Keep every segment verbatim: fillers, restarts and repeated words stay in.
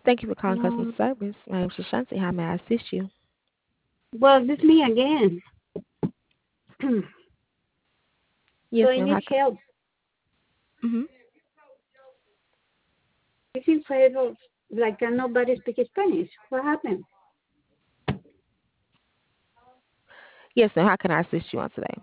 Thank you for calling customer Um, service. My name is Shashanti. How may I assist you? well, this me again. So Yes, I ma'am. need How can... help. hmm This is favor, like uh, nobody speaks Spanish. What happened? Yes, ma'am. How can I assist you on today?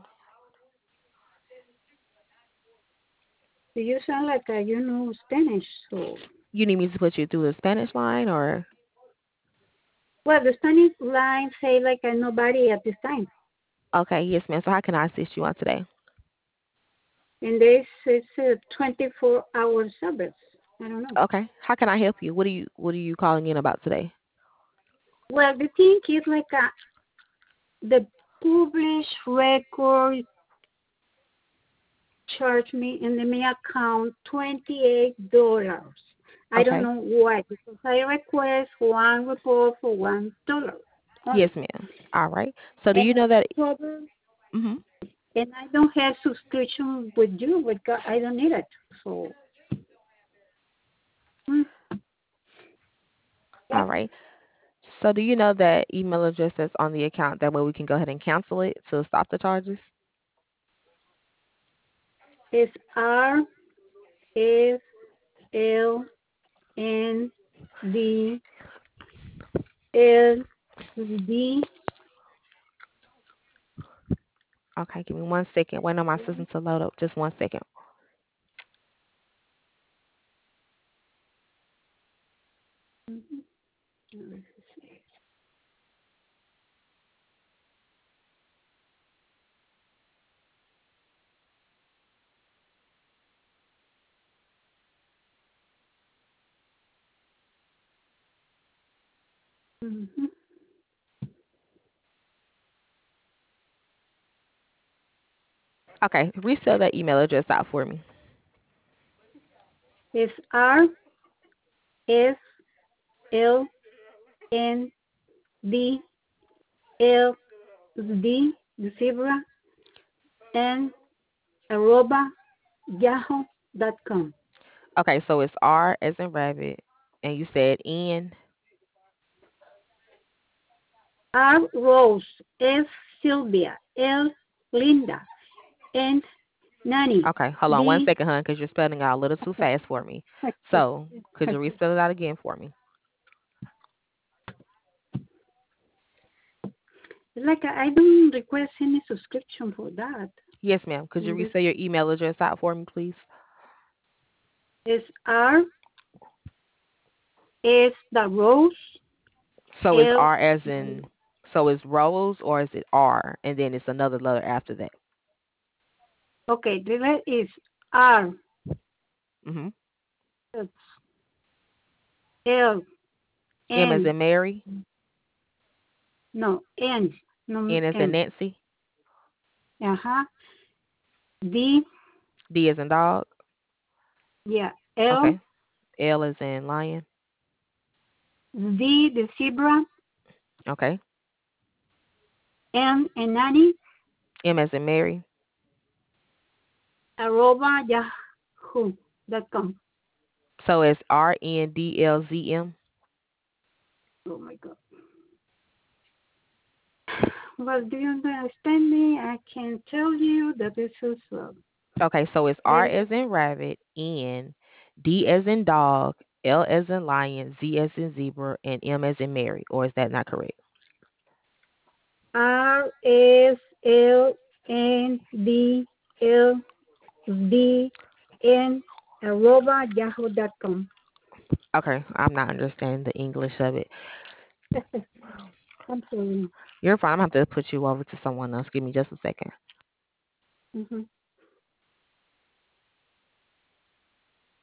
Do you sound like uh, you know Spanish? So, You need me to put you through the Spanish line or... well, the Spanish line say like uh, nobody at this time, Okay, yes, ma'am. So how can I assist you on today? and this is a twenty-four hour service. I don't know. Okay. How can I help you? What are you what are you calling in about today? Well, the thing is like uh, the published record charged me in the me account twenty-eight dollars. I don't Okay. know why, because I request one report for one dollar only. Yes, ma'am. All right. So do And you know that... October, hmm and I don't have subscription with you because I don't need it. So, mm, All yep, right. So do you know that email address that's on the account? That way we can go ahead and cancel it to stop the charges? it's R S L N D L D. Okay, give me one second. Wait on my system to load up. Just one second. Mm-hmm. Okay, respell that email address out for me. It's R S L N D L D, the zebra, and arroba yahoo dot com. Okay, so it's R as in rabbit, and you said N. R Rose, S Sylvia, L Linda, and Nanny. Okay, hold on one D. second, hun, because you're spelling out a little too Okay, fast for me. okay, So could you okay. respell it out again for me? It's like I I don't request any subscription for that. Yes, ma'am. Could you And this respell your email address out for me, please? is R S the Rose, So it's L. R as in... so it's Rose, or is it R and then it's another letter after that? Okay, the letter is R, Mm-hmm. L, M as N, in Mary, no, N, no, N as in N. Nancy, Uh-huh. D, D as in dog. yeah, L, Okay. L as in lion. D, the zebra, Okay. N, and Nanny, M as in Mary. arroba yahoo dot com. So it's R N D L Z M. Oh my God. Well, do you understand me? I can tell you that this is uh, Okay, so it's R very as in rabbit, N, D as in dog, L as in lion, Z as in zebra, and M as in Mary. Or is that not correct? R S L N D L D N arroba yahoo dot com. Okay, I'm not understanding the English of it. I'm sorry. You're fine. I'm gonna have to put you over to someone else. Give me just a second. Mm-hmm.